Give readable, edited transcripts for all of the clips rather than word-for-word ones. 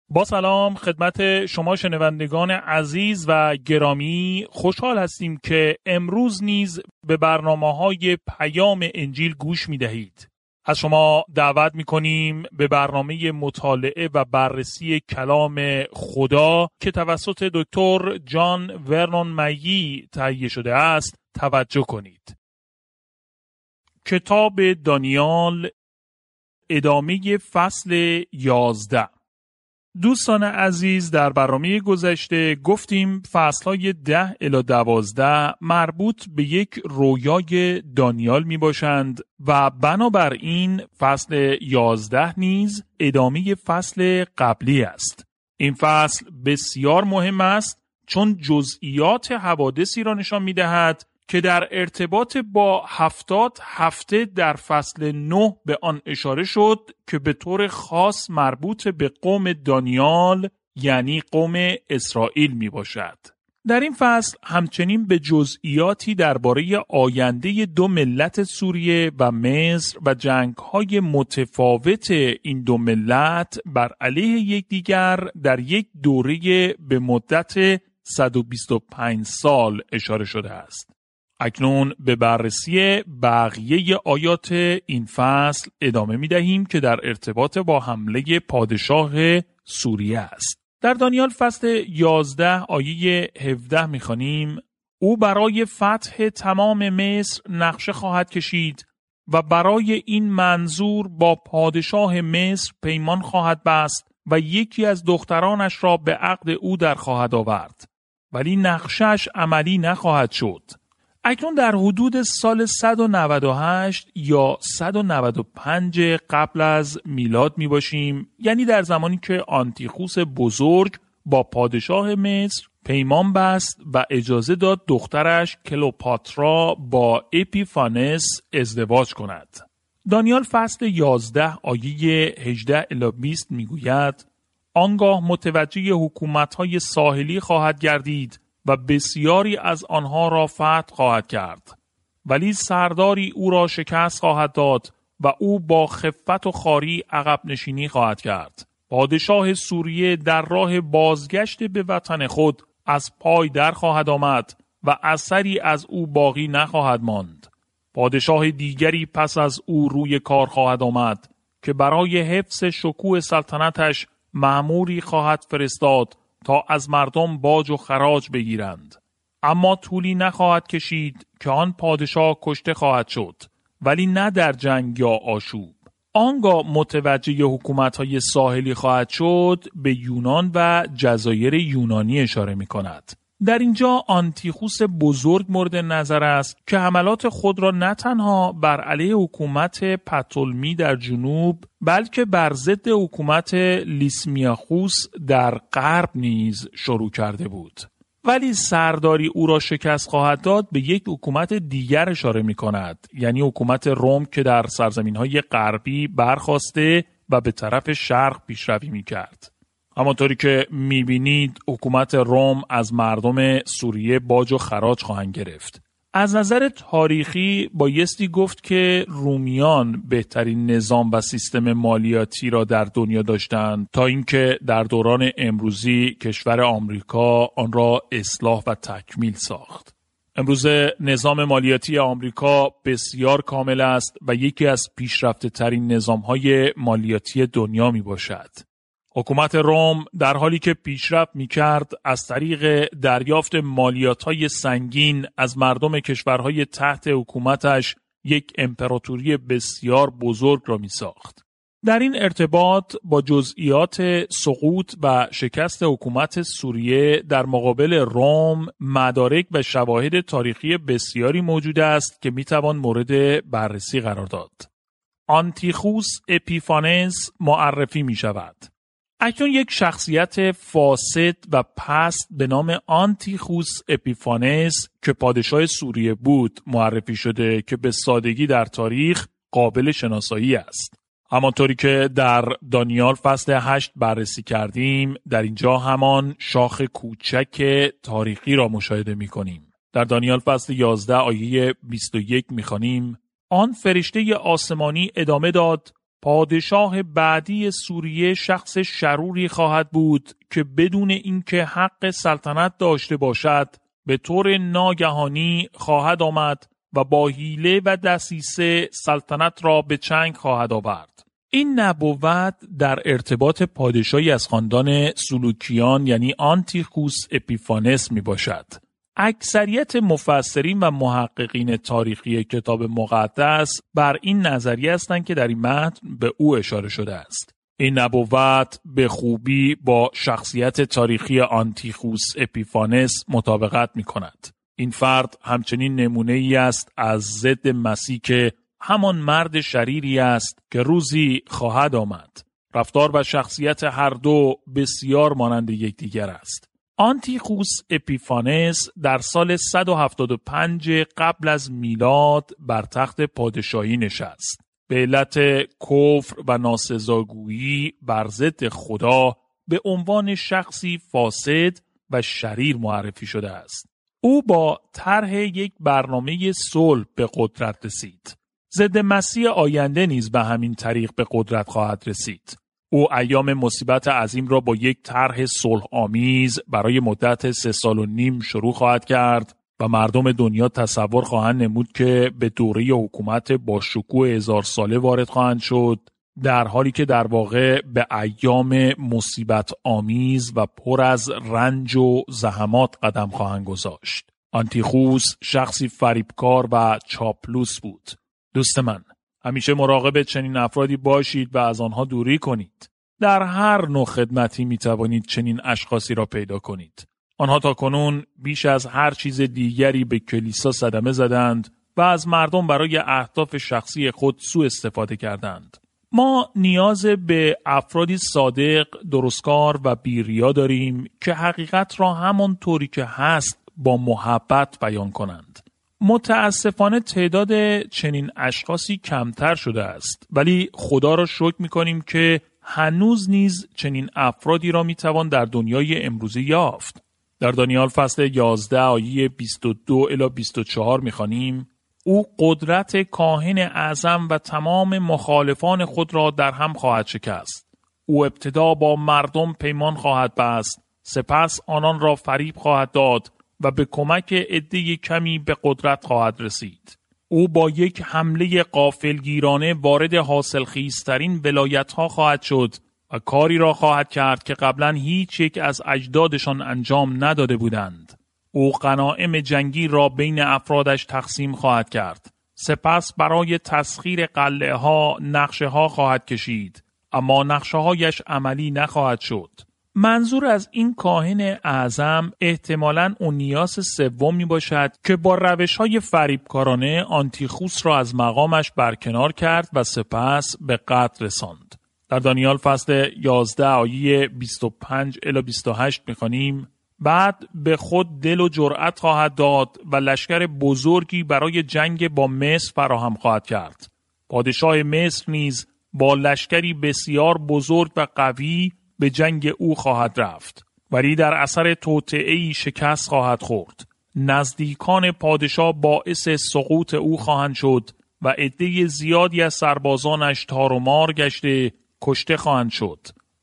با سلام خدمت شما شنوندگان عزیز و گرامی، خوشحال هستیم که امروز نیز به برنامه‌های پیام انجیل گوش می‌دهید. از شما دعوت می‌کنیم به برنامه مطالعه و بررسی کلام خدا که توسط دکتر جان ورنون مگی تهیه شده است توجه کنید. کتاب دانیال، ادامه فصل 11. دوستان عزیز، در برنامه گذشته گفتیم فصلهای 10 الی 12 مربوط به یک رویای دانیال می باشند و بنابراین فصل 11 نیز ادامه فصل قبلی است. این فصل بسیار مهم است چون جزئیات حوادثی را نشان می دهد که در ارتباط با 70 هفته در فصل 9 به آن اشاره شد که به طور خاص مربوط به قوم دانیال یعنی قوم اسرائیل می باشد. در این فصل همچنین به جزئیاتی درباره آینده دو ملت سوریه و مصر و جنگ‌های متفاوت این دو ملت بر علیه یکدیگر در یک دوره به مدت 125 سال اشاره شده است. اکنون به بررسی بقیه آیات این فصل ادامه می دهیم که در ارتباط با حمله پادشاه سوریه است. در دانیال فصل 11 آیه 17 می خوانیم: او برای فتح تمام مصر نقشه خواهد کشید و برای این منظور با پادشاه مصر پیمان خواهد بست و یکی از دخترانش را به عقد او در خواهد آورد، ولی نقشش عملی نخواهد شد. اکنون در حدود سال 198 یا 195 قبل از میلاد می باشیم، یعنی در زمانی که آنتیخوس بزرگ با پادشاه مصر پیمان بست و اجازه داد دخترش کلئوپاترا با اپیفانس ازدواج کند. دانیال فصل 11 آیه 18 الی 20 می گوید: آنگاه متوجه حکومت‌های ساحلی خواهد گردید و بسیاری از آنها را فتح خواهد کرد، ولی سرداری او را شکست خواهد داد و او با خفت و خواری عقب نشینی خواهد کرد. پادشاه سوریه در راه بازگشت به وطن خود از پای در خواهد آمد و اثری از او باقی نخواهد ماند. پادشاه دیگری پس از او روی کار خواهد آمد که برای حفظ شکوه سلطنتش مأموری خواهد فرستاد تا از مردم باج و خراج بگیرند. اما طولی نخواهد کشید که آن پادشاه کشته خواهد شد، ولی نه در جنگ یا آشوب. آنگاه متوجه حکومت‌های ساحلی خواهد شد به یونان و جزایر یونانی اشاره می‌کند. در اینجا آنتیخوس بزرگ مورد نظر است که حملات خود را نه تنها بر علیه حکومت پتولمی در جنوب بلکه بر ضد حکومت لیسمیاخوس در غرب نیز شروع کرده بود. ولی سرداری او را شکست خواهد داد به یک حکومت دیگر اشاره می کند، یعنی حکومت روم که در سرزمین‌های غربی برخاسته و به طرف شرق پیشروی می کرد. همانطوری که می‌بینید حکومت روم از مردم سوریه باج و خراج خواهند گرفت. از نظر تاریخی بایستی گفت که رومیان بهترین نظام و سیستم مالیاتی را در دنیا داشتند تا اینکه در دوران امروزی کشور آمریکا آن را اصلاح و تکمیل ساخت. امروز نظام مالیاتی آمریکا بسیار کامل است و یکی از پیشرفته‌ترین نظام‌های مالیاتی دنیا میباشد. حکومت روم در حالی که پیشرفت می‌کرد از طریق دریافت مالیات‌های سنگین از مردم کشورهای تحت حکومتش یک امپراتوری بسیار بزرگ را می‌ساخت. در این ارتباط با جزئیات سقوط و شکست حکومت سوریه در مقابل روم مدارک و شواهد تاریخی بسیاری موجود است که می‌توان مورد بررسی قرار داد. آنتیخوس اپیفانس معرفی می‌شود. اکنون یک شخصیت فاسد و پست به نام آنتیخوس اپیفانس که پادشاه سوریه بود معرفی شده که به سادگی در تاریخ قابل شناسایی است. همانطوری که در دانیال فصل 8 بررسی کردیم، در اینجا همان شاخ کوچک تاریخی را مشاهده می کنیم. در دانیال فصل 11 آیه 21 می خوانیم: آن فرشته آسمانی ادامه داد: پادشاه بعدی سوریه شخص شروری خواهد بود که بدون اینکه حق سلطنت داشته باشد به طور ناگهانی خواهد آمد و با حیله و دسیسه سلطنت را به چنگ خواهد آورد. این نبوت در ارتباط پادشاهی از خاندان سلوکیان یعنی آنتیخوس اپیفانس می باشد. اکثریت مفسرین و محققین تاریخی کتاب مقدس بر این نظریه هستند که در این متن به او اشاره شده است. این نبوت به خوبی با شخصیت تاریخی آنتیخوس اپیفانس مطابقت می کند. این فرد همچنین نمونه ای است از ضد مسیح که همان مرد شریری است که روزی خواهد آمد. رفتار و شخصیت هر دو بسیار مانند یکدیگر است. آنتیخوس اپیفانس در سال 175 قبل از میلاد بر تخت پادشاهی نشست. به علت کفر و ناسزاگویی بر ضد خدا به عنوان شخصی فاسد و شریر معرفی شده است. او با طرح یک برنامه صلح به قدرت رسید. ضد مسیح آینده نیز به همین طریق به قدرت خواهد رسید. او ایام مصیبت عظیم را با یک طرح صلح آمیز برای مدت 3.5 سال شروع خواهد کرد و مردم دنیا تصور خواهند نمود که به دوره حکومت با شکوه 1000 ساله وارد خواهند شد، در حالی که در واقع به ایام مصیبت آمیز و پر از رنج و زحمات قدم خواهند گذاشت. آنتیخوس شخصی فریبکار و چاپلوس بود. دوست من، همیشه مراقب چنین افرادی باشید و از آنها دوری کنید. در هر نوع خدمتی می توانید چنین اشخاصی را پیدا کنید. آنها تاکنون بیش از هر چیز دیگری به کلیسا صدمه زدند و از مردم برای اهداف شخصی خود سوء استفاده کردند. ما نیاز به افرادی صادق، درستکار و بی‌ریا داریم که حقیقت را همان طوری که هست با محبت بیان کنند. متاسفانه تعداد چنین اشخاصی کمتر شده است، ولی خدا را شکر می‌کنیم که هنوز نیز چنین افرادی را می‌توان در دنیای امروزی یافت. در دانیال فصل 11 آیه 22 الی 24 می‌خوانیم: او قدرت کاهن اعظم و تمام مخالفان خود را در هم خواهد شکست. او ابتدا با مردم پیمان خواهد بست، سپس آنان را فریب خواهد داد و به کمک عده کمی به قدرت خواهد رسید. او با یک حمله غافلگیرانه وارد حاصلخیزترین ولایت‌ها خواهد شد و کاری را خواهد کرد که قبلا هیچ یک از اجدادشان انجام نداده بودند. او غنایم جنگی را بین افرادش تقسیم خواهد کرد. سپس برای تسخیر قلعه‌ها نقشه‌ها خواهد کشید، اما نقشه‌هایش عملی نخواهد شد. منظور از این کاهن اعظم احتمالاً اونیاس سومی باشد که با روش‌های فریبکارانه آنتیخوس را از مقامش برکنار کرد و سپس به قتل رساند. در دانیال فصل 11 آیه 25 الی 28 می‌خوانیم: بعد به خود دل و جرأت خواهد داد و لشکر بزرگی برای جنگ با مصر فراهم خواهد کرد. پادشاه مصر نیز با لشکری بسیار بزرگ و قوی به جنگ او خواهد رفت، ولی در اثر توطئه‌ای شکست خواهد خورد. نزدیکان پادشاه باعث سقوط او خواهند شد و عده زیادی از سربازانش تار و مار گشته کشته خواهند شد.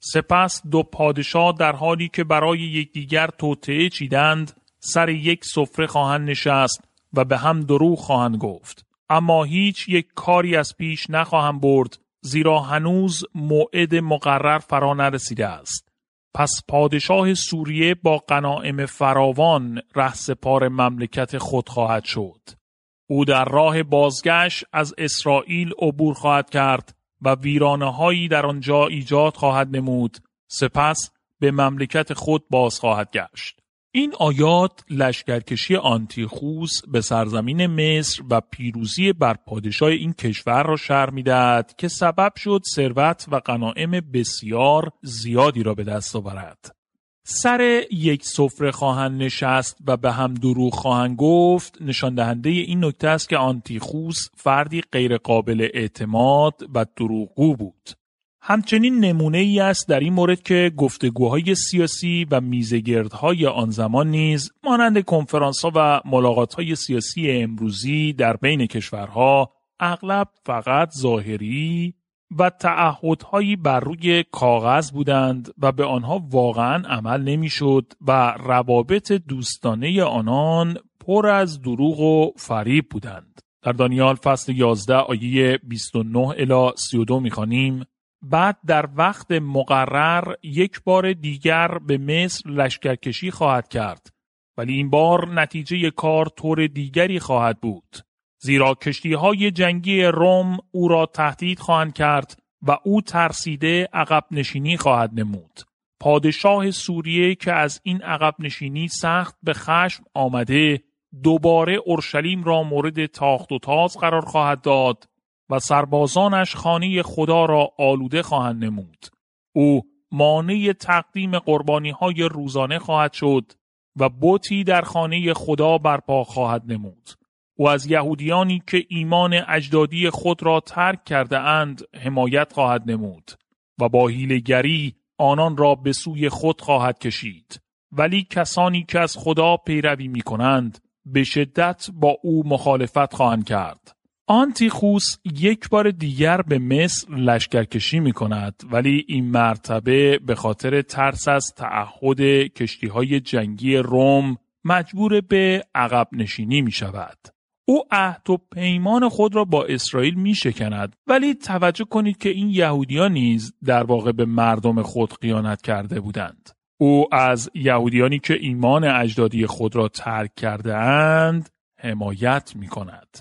سپس دو پادشاه در حالی که برای یکدیگر توطئه چیدند سر یک سفره خواهند نشست و به هم دروغ خواهند گفت، اما هیچ یک کاری از پیش نخواهند برد، زیرا هنوز موعد مقرر فرا نرسیده است. پس پادشاه سوریه با غنایم فراوان رهسپار مملکت خود خواهد شد. او در راه بازگشت از اسرائیل عبور خواهد کرد و ویرانه‌هایی در آنجا ایجاد خواهد نمود، سپس به مملکت خود باز خواهد گشت. این آیات لشکرکشی آنتیخوس به سرزمین مصر و پیروزی بر پادشاه این کشور را شرح می‌دهد که سبب شد ثروت و غنایم بسیار زیادی را به دست آورد. سر یک سفره خواهند نشست و به هم دروغ خواهند گفت نشان دهنده این نکته است که آنتیخوس فردی غیر قابل اعتماد و دروغگو بود. همچنین نمونه ای است در این مورد که گفتگوهای سیاسی و میزگردهای آن زمان نیز مانند کنفرانس‌ها و ملاقات‌های سیاسی امروزی در بین کشورها اغلب فقط ظاهری و تعهدهایی بر روی کاغذ بودند و به آنها واقعا عمل نمی‌شد و روابط دوستانه آنان پر از دروغ و فریب بودند. در دانیال فصل 11 آیه 29 الی 32 می‌خوانیم: بعد در وقت مقرر یک بار دیگر به مصر لشکرکشی خواهد کرد، ولی این بار نتیجه کار طور دیگری خواهد بود، زیرا کشتی‌های جنگی روم او را تهدید خواهند کرد و او ترسیده عقب نشینی خواهد نمود. پادشاه سوریه که از این عقب نشینی سخت به خشم آمده، دوباره اورشلیم را مورد تاخت و تاز قرار خواهد داد و سربازانش خانه خدا را آلوده خواهند نمود. او مانع تقدیم قربانی‌های روزانه خواهد شد و بتی در خانه خدا برپا خواهد نمود. او از یهودیانی که ایمان اجدادی خود را ترک کرده اند حمایت خواهد نمود و با حیله‌گری آنان را به سوی خود خواهد کشید. ولی کسانی که از خدا پیروی می کنند به شدت با او مخالفت خواهند کرد. آنتیخوس یک بار دیگر به مصر لشکرکشی می کند، ولی این مرتبه به خاطر ترس از تعهد کشتی‌های جنگی روم مجبور به عقب نشینی می شود. او عهد و پیمان خود را با اسرائیل می شکند، ولی توجه کنید که این یهودیان نیز در واقع به مردم خود خیانت کرده بودند. او از یهودیانی که ایمان اجدادی خود را ترک کرده اند حمایت می کند.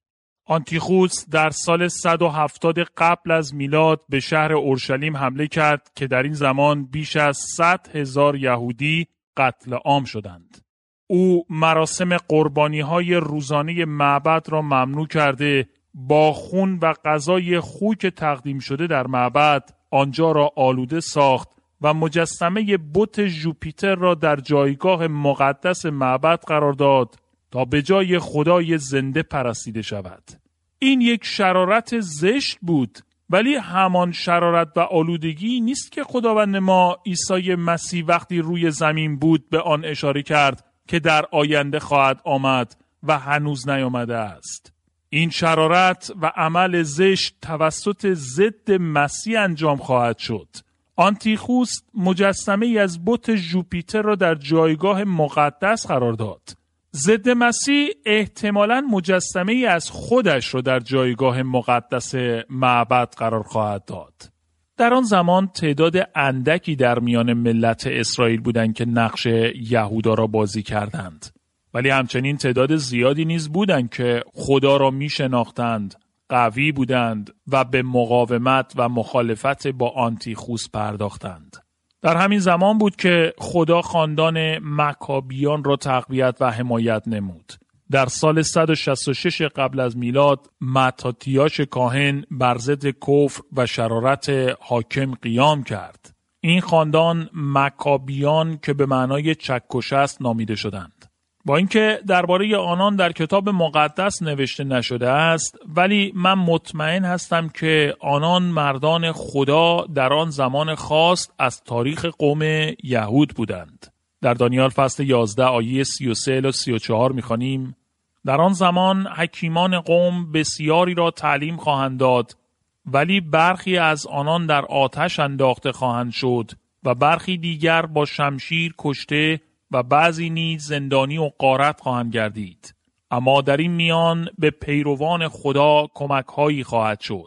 آنتیخوس در سال 170 قبل از میلاد به شهر اورشلیم حمله کرد که در این زمان بیش از 100,000 یهودی قتل عام شدند. او مراسم قربانی‌های روزانه معبد را ممنوع کرده، با خون و غذای خوک تقدیم شده در معبد آنجا را آلوده ساخت و مجسمه بت ژوپیتر را در جایگاه مقدس معبد قرار داد تا به جای خدای زنده پرستیده شود. این یک شرارت زشت بود، ولی همان شرارت و آلودگی نیست که خداوند ما عیسی مسیح وقتی روی زمین بود به آن اشاره کرد که در آینده خواهد آمد و هنوز نیامده است. این شرارت و عمل زشت توسط ضد مسیح انجام خواهد شد. آنتیخوس مجسمه از بت ژوپیتر را در جایگاه مقدس قرار داد. ضد مسیح احتمالاً مجسمه از خودش را در جایگاه مقدس معبد قرار خواهد داد. در آن زمان تعداد اندکی در میان ملت اسرائیل بودند که نقش یهودا را بازی کردند، ولی همچنین تعداد زیادی نیز بودند که خدا را می شناختند، قوی بودند و به مقاومت و مخالفت با آنتیخوس پرداختند. در همین زمان بود که خدا خاندان مکابیان را تقویت و حمایت نمود. در سال 166 قبل از میلاد متاتیاش کاهن بر ضد کفر و شرارت حاکم قیام کرد. این خاندان مکابیان که به معنای چکش است نامیده شدند. با اینکه درباره آنان در کتاب مقدس نوشته نشده است، ولی من مطمئن هستم که آنان مردان خدا در آن زمان خاص از تاریخ قوم یهود بودند. در دانیال فصل 11 آیه 33 الی 34 می‌خوانیم: در آن زمان حکیمان قوم بسیاری را تعلیم خواهند داد، ولی برخی از آنان در آتش انداخته خواهند شد و برخی دیگر با شمشیر کشته و بعضی نیز زندانی و غارت خواهند گردید. اما در این میان به پیروان خدا کمک‌هایی خواهد شد.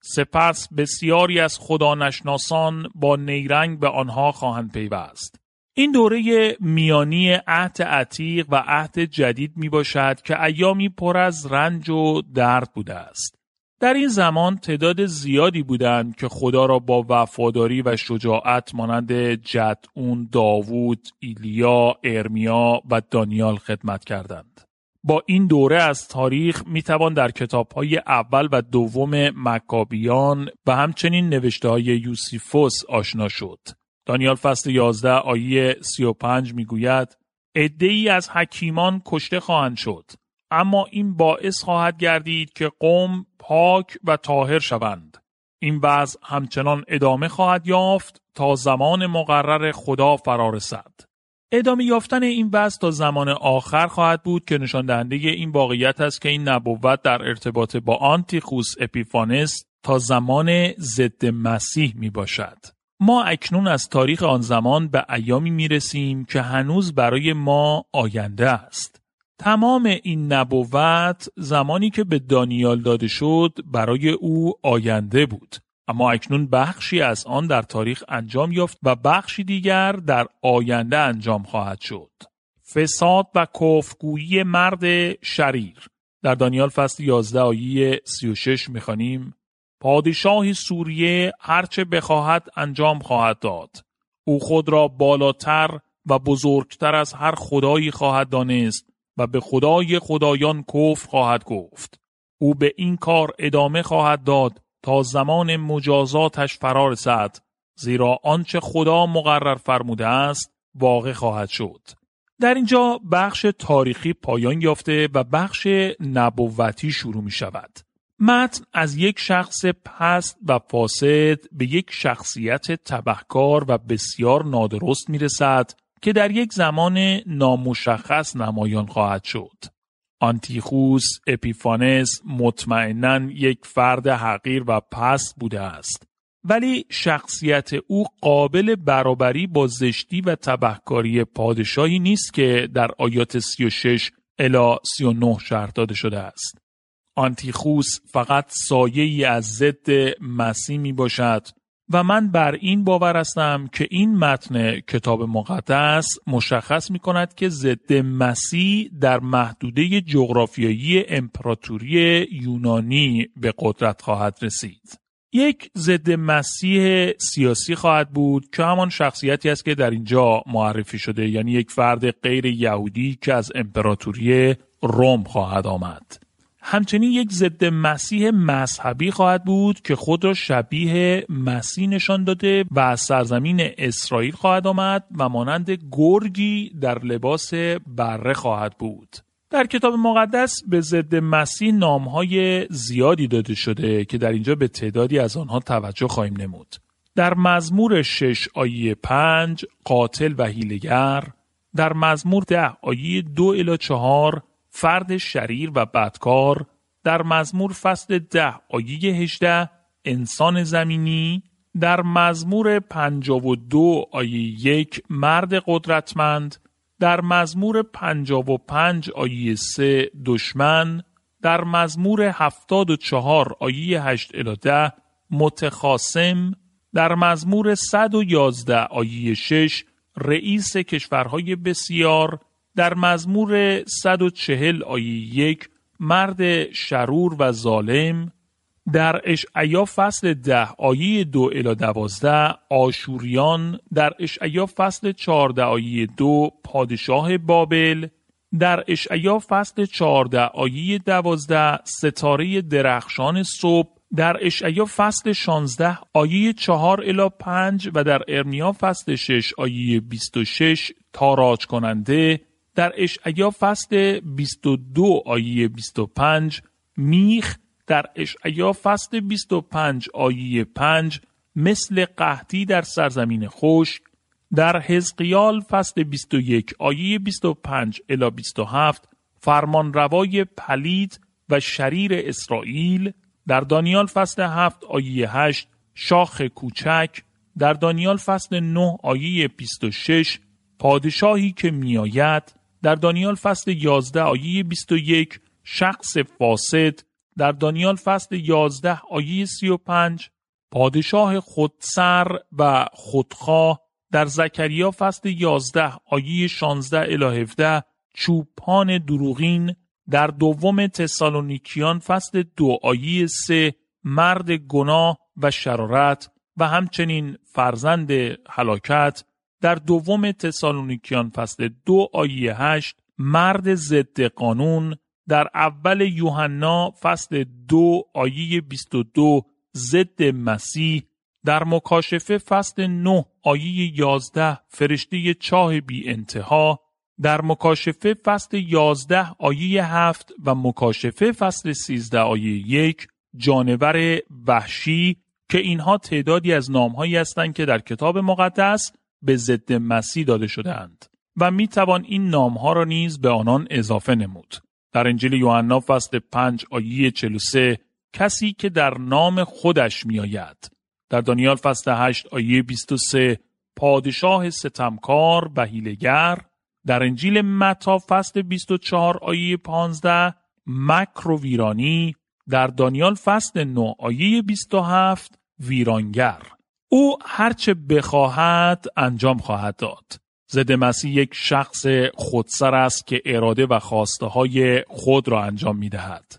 سپس بسیاری از خدا نشناسان با نیرنگ به آنها خواهند پیوست. این دوره میانی عهد عتیق و عهد جدید می باشد که ایامی پر از رنج و درد بوده است. در این زمان تعداد زیادی بودند که خدا را با وفاداری و شجاعت مانند جدعون، داوود، ایلیا، ارمیا و دانیال خدمت کردند. با این دوره از تاریخ می توان در کتاب‌های اول و دوم مکابیان و همچنین نوشته‌های یوسیفوس آشنا شد. دانیال فصل 11 آیه 35 میگوید: عده‌ای از حکیمان کشته خواهند شد، اما این باعث خواهد گردید که قوم پاک و طاهر شوند. این وضع همچنان ادامه خواهد یافت تا زمان مقرر خدا فرا رسد. ادامه یافتن این وضع تا زمان آخر خواهد بود که نشان دهنده این واقعیت است که این نبوت در ارتباط با آنتیخوس اپیفانس تا زمان ضد مسیح می باشد. ما اکنون از تاریخ آن زمان به ایامی می رسیم که هنوز برای ما آینده است. تمام این نبوت زمانی که به دانیال داده شد برای او آینده بود. اما اکنون بخشی از آن در تاریخ انجام یافت و بخشی دیگر در آینده انجام خواهد شد. فساد و کفرگویی مرد شریر. در دانیال فصل 11 آیه 36 می‌خوانیم: پادشاه سوریه هرچه بخواهد انجام خواهد داد. او خود را بالاتر و بزرگتر از هر خدایی خواهد دانست و به خدای خدایان کفر خواهد گفت. او به این کار ادامه خواهد داد تا زمان مجازاتش فرا رسد، زیرا آنچه خدا مقرر فرموده است واقع خواهد شد. در اینجا بخش تاریخی پایان یافته و بخش نبوتی شروع می شود. متن از یک شخص پست و فاسد به یک شخصیت تبهکار و بسیار نادرست می رسد که در یک زمان نامشخص نمایان خواهد شد. آنتیخوس اپیفانس مطمئناً یک فرد حقیر و پست بوده است، ولی شخصیت او قابل برابری با زشتی و تبهکاری پادشاهی نیست که در آیات 36 الی 39 شرح داده شده است. آنتیخوس فقط سایه‌ای از ضد مسیح می باشد و من بر این باور هستم که این متن کتاب مقدس مشخص می کند که ضد مسیح در محدوده جغرافیایی امپراتوری یونانی به قدرت خواهد رسید. یک ضد مسیح سیاسی خواهد بود که همان شخصیتی است که در اینجا معرفی شده، یعنی یک فرد غیر یهودی که از امپراتوری روم خواهد آمد. همچنین یک ضد مسیح مذهبی خواهد بود که خود را شبیه مسیح نشان داده و از سرزمین اسرائیل خواهد آمد و مانند گرگی در لباس بره خواهد بود. در کتاب مقدس به ضد مسیح نامهای زیادی داده شده که در اینجا به تعدادی از آنها توجه خواهیم نمود. در مزمور 6 آیه 5 قاتل و حیله‌گر، در مزمور 10 آیه 2 الی 4 فرد شریر و بدکار، در مزمور فصل 10 آیه 18 انسان زمینی، در مزمور 52 آیه 1 مرد قدرتمند، در مزمور 55 آیه 3 دشمن، در مزمور 74 آیه 8 الی 10 متخاصم، در مزمور 111 آیه 6 رئیس کشورهای بسیار، در مزمور 140 آیه 1 مرد شرور و ظالم، در اشعیا فصل 10 آیه 2 الی 12 آشوریان، در اشعیا فصل 14 آیه 2 پادشاه بابل، در اشعیا فصل 14 آیه 12 ستاره درخشان صبح، در اشعیا فصل 16 آیه 4 الی 5 و در ارمیا فصل 6 آیه 26 تاراج کننده، در اشعیا فصل 22 آیه 25 میخ، در اشعیا فصل 25 آیه 5 مثل قحطی در سرزمین خشک، در حزقیال فصل 21 آیه 25 الی 27 فرمانروای پلید و شریر اسرائیل، در دانیال فصل 7 آیه 8 شاخ کوچک، در دانیال فصل 9 آیه 26 پادشاهی که میآید، در دانیال فصل 11 آیه 21 شخص فاسد، در دانیال فصل 11 آیه 35 پادشاه خودسر و خودخواه، در زکریا فصل 11 آیه 16 الی 17 چوپان دروغین، در دوم تسالونیکیان فصل 2 آیه 3 مرد گناه و شرارت و همچنین فرزند هلاکت، در دوم تسالونیکیان فصل 2 آیه 8 مرد ضد قانون، در اول یوحنا فصل 2 آیه 22 ضد مسیح، در مکاشفه فصل 9 آیه 11 فرشته چاه بی انتها، در مکاشفه فصل 11 آیه 7 و مکاشفه فصل 13 آیه 1 جانور وحشی، که اینها تعدادی از نام‌هایی هستند که در کتاب مقدس به ضد مسیح داده شده‌اند و میتوان این نام‌ها را نیز به آنان اضافه نمود. در انجیل یوحنا فصل 5 آیه 43 کسی که در نام خودش می آید. در دانیال فصل 8 آیه 23 پادشاه ستمکار و حیله‌گر. در انجیل متی فصل 24 آیه 15 مکر و ویرانی. در دانیال فصل 9 آیه 27 ویرانگر. او هرچه بخواهد انجام خواهد داد. ضد مسیح یک شخص خودسر است که اراده و خواسته های خود را انجام می دهد.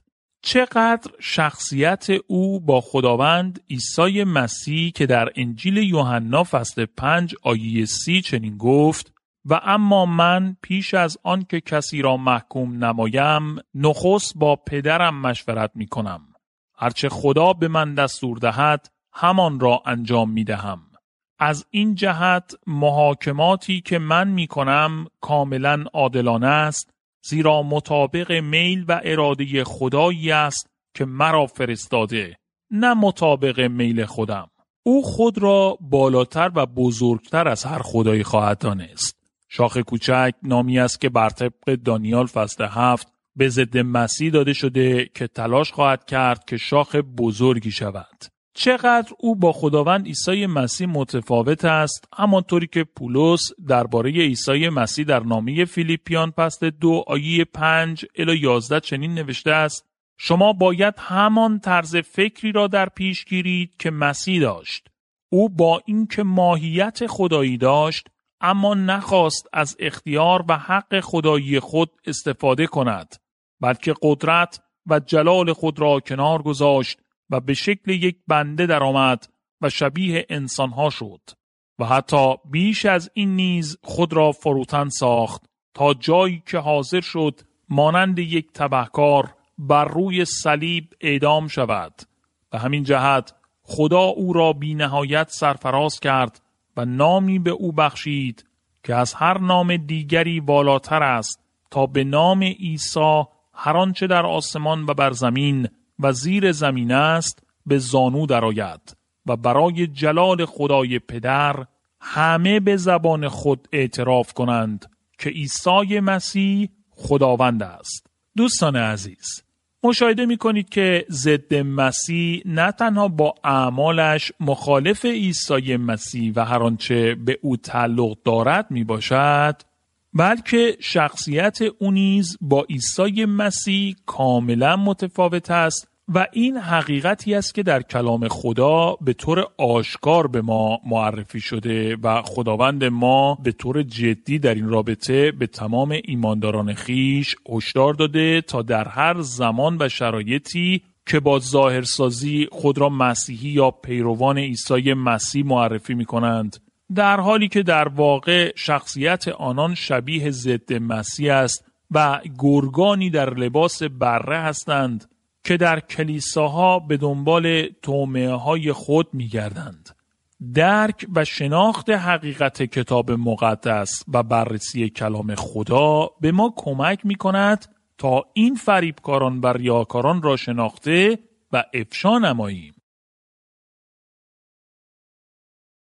چقدر شخصیت او با خداوند عیسی مسیح که در انجیل یوحنا فصل 5 آیه 30 چنین گفت: و اما من پیش از آن که کسی را محکوم نمایم نخست با پدرم مشورت می کنم. هرچه خدا به من دستور دهد همان را انجام می دهم. از این جهت محاکماتی که من می کنم کاملا عادلانه است، زیرا مطابق میل و اراده خدایی است که مرا فرستاده، نه مطابق میل خودم. او خود را بالاتر و بزرگتر از هر خدایی خواهد دانست. شاخ کوچک نامی است که بر طبق دانیال فصل 7 به ضد مسیح داده شده که تلاش خواهد کرد که شاخ بزرگی شود. چقدر او با خداوند عیسی مسیح متفاوت است، همانطوری که پولس درباره عیسی مسیح در نامه فیلیپیان فصل 2 آیه 5 الی 11 چنین نوشته است: شما باید همان طرز فکری را در پیش گیرید که مسیح داشت. او با اینکه ماهیت خدایی داشت، اما نخواست از اختیار و حق خدایی خود استفاده کند، بلکه قدرت و جلال خود را کنار گذاشت و به شکل یک بنده درآمد و شبیه انسانها شد و حتی بیش از این نیز خود را فروتن ساخت تا جایی که حاضر شد مانند یک تبهکار بر روی صلیب اعدام شود. به همین جهت خدا او را بی نهایت سرفراز کرد و نامی به او بخشید که از هر نام دیگری بالاتر است، تا به نام عیسی هر آنچه در آسمان و بر زمین و زیر زمین است به زانو درآید و برای جلال خدای پدر همه به زبان خود اعتراف کنند که عیسی مسیح خداوند است. دوستان عزیز، مشاهده می کنید که ضد مسیح نه تنها با اعمالش مخالف عیسی مسیح و هر آنچه به او تعلق دارد می باشد، بلکه شخصیت او نیز با عیسی مسیح کاملا متفاوت است و این حقیقتی است که در کلام خدا به طور آشکار به ما معرفی شده و خداوند ما به طور جدی در این رابطه به تمام ایمانداران خیش هشدار داده تا در هر زمان و شرایطی که با ظاهرسازی خود را مسیحی یا پیروان عیسی مسیح معرفی می کنند، در حالی که در واقع شخصیت آنان شبیه ضد مسیح است و گرگانی در لباس بره هستند که در کلیساها به دنبال طعمه‌های خود می‌گردند. درک و شناخت حقیقت کتاب مقدس و بررسی کلام خدا به ما کمک می‌کند تا این فریبکاران و ریاکاران را شناخته و افشا نماییم.